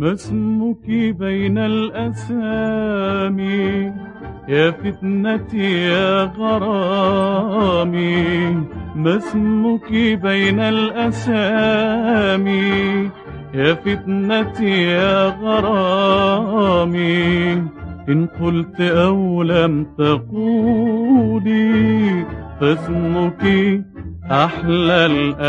ما اسمك بين الأسامي يا فتنتي يا غرامي؟ ما اسمك بين الأسامي يا فتنتي يا غرامي؟ إن قلت أو لم تقولي فاسمك أحلى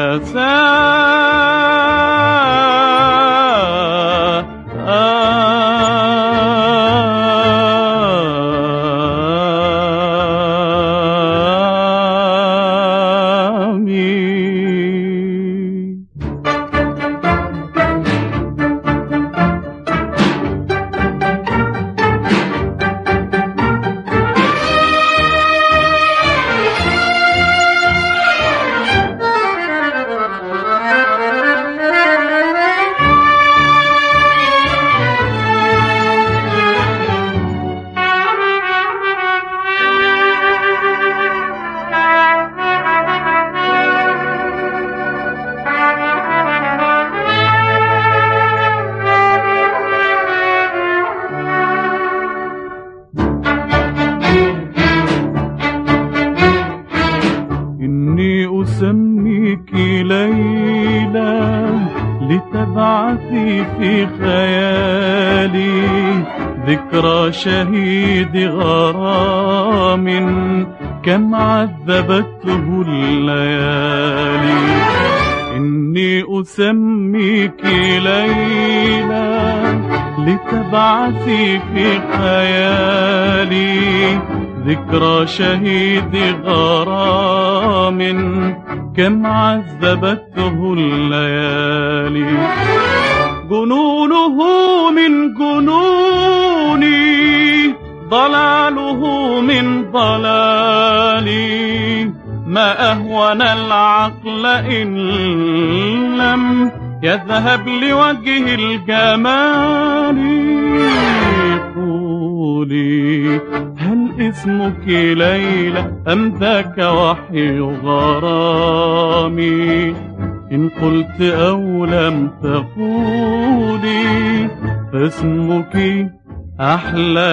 أسميك ليلى لتبعثي في خيالي ذكرى شهيد غرام كم عذبته الليالي. إني أسميك ليلى لتبعثي في خيالي ذكرى شهيد غرام كم عذبته الليالي. جنونه من جنوني ضلاله من ضلالي ما أهون العقل إن لم يذهب لوجه الجمال. قولي هل اسمك ليلى أم ذاك وحي غرامي؟ إن قلت أو لم تقولي فاسمك أحلى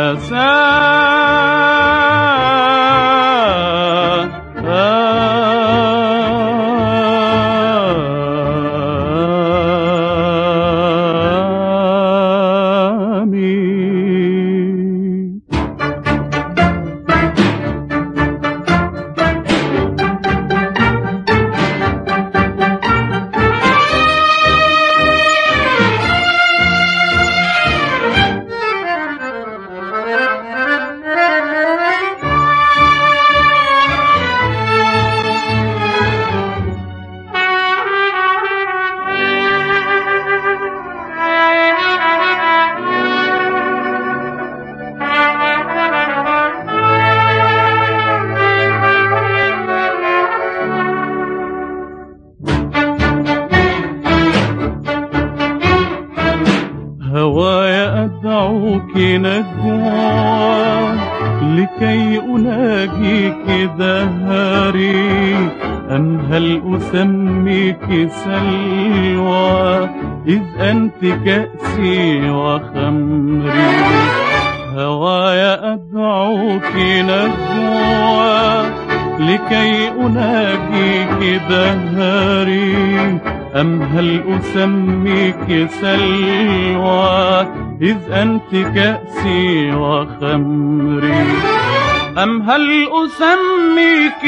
هواي أدعوك نجوى لكي أناجيك دهري أم هل أسميك سلوى إذ أنت كأسي وخمري. هواي أدعوك نجوى لكي أناجيك دهري أم هل أسميك سلوى إذ أنت كأسي وخمري. أم هل أسميك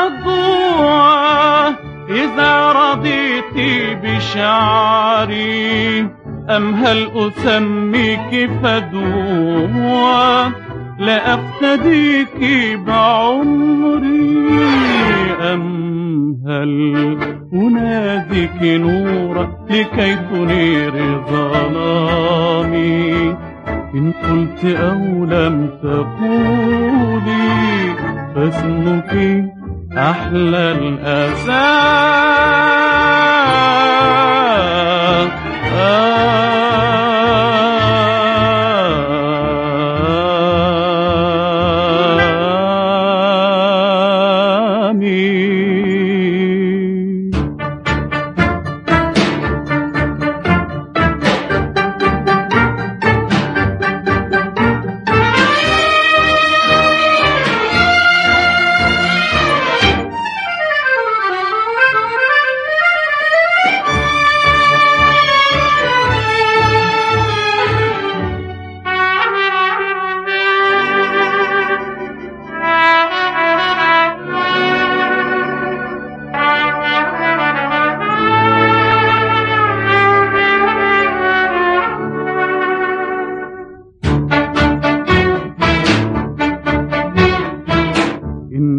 رضوى إذا رضيت بشعري أم هل أسميك فدوى لأفتديك بعمري. أم هل أناديك نورا لكي تنير ظلامي؟ إن قلت أو لم تقولي فاسمك أحلى الأسامي.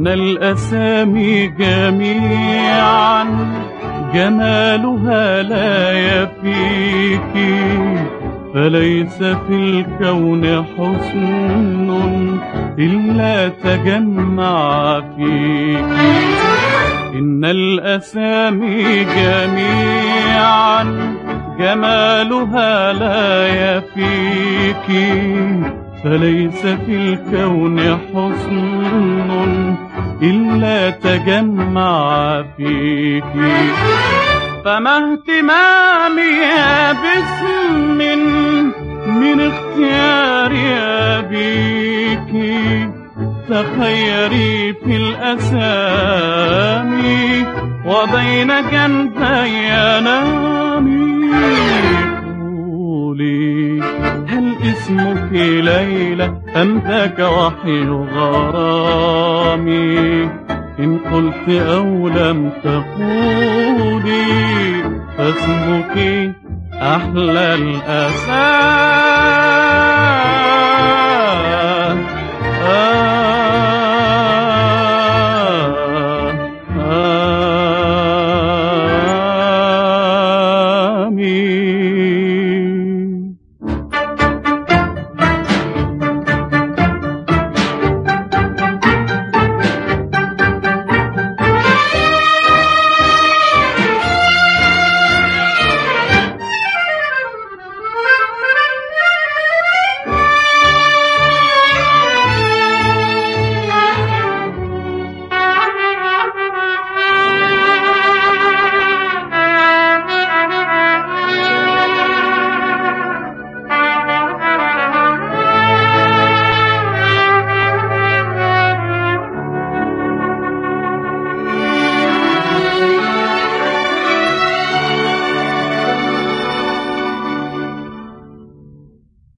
إن الأسامي جميعا جمالها لا يفيك، فليس في الكون حسن إلا تجمع فيك. إن الأسامي جميعا جمالها لا يفيك، فليس في الكون حسن إلا تجمع فيك. فما اهتمامي باسم من اختيار أبيك، تخيري في الأسامي وبين جنبي نامي. قولي هل اسمك ليلى أم ذاك وحي غرامي؟ إن قلت أو لم تقولي فاسمك أحلى الأسامي.